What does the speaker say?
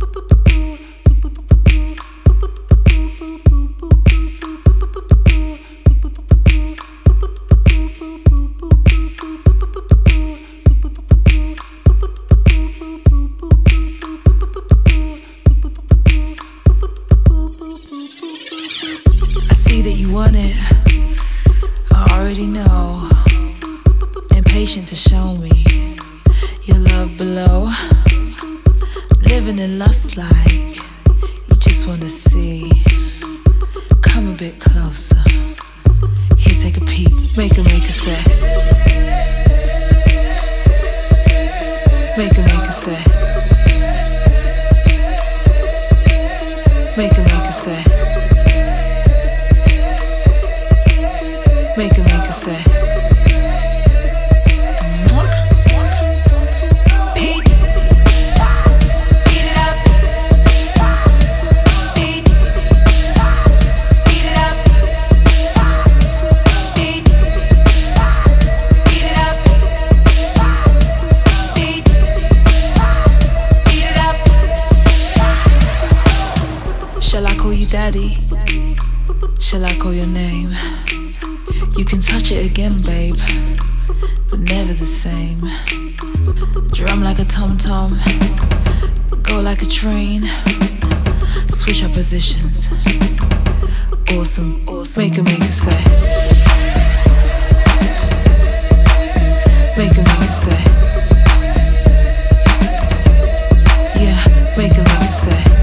Want it, I already know. Impatient to show me your love below. Living in lust like you just wanna see. Come a bit closer. Here, take a peek. Make a say. Make a say. Make a say. Make a say. Beat it up. Beat it up. Beat it up. Beat it up. Shall I call you daddy? Shall I call your name? You can touch it again, babe, but never the same. Drum like a tom-tom, go like a train. Switch our positions. Awesome, awesome. Make a say. Make a say. Yeah, make a say.